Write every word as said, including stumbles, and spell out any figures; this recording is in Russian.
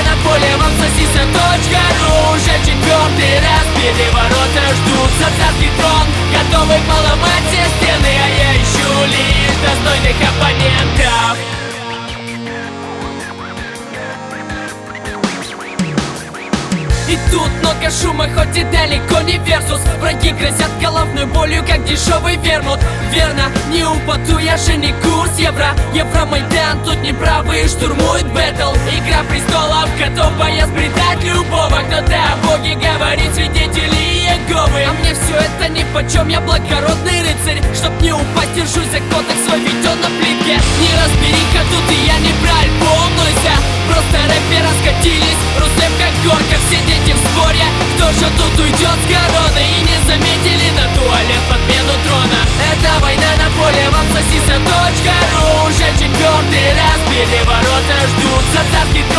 на поле, вам сосиса.ру. Уже четвертый раз переворота ждут за царский трон, готовы поломать все стены, а я ищу лишь достойных оппонентов. И тут много шума, хоть и далеко не версус. Враги грозят головной болью, как дешевый вермут. Верно, не упаду, я же не курс евро. Евромайдан, тут неправые штурмуют бэтл. Игра престолов, готов боец предать любого. Кто-то о Боге говорит, свидетели Иеговы. А мне все это нипочем, я благородный рыцарь. Чтоб не упасть, держусь за кодекс свой, ведь он на плитке. Не разбери-ка тут, и я не про альбом, нойся. Просто рэпы раскатились, Русэп как горка, все дети в споре. Кто же тут уйдет с короны? И не заметили на туалет подмену трона. Это война на поле, вам сосиса.ру. Уже четвертый раз переворота ждут за царский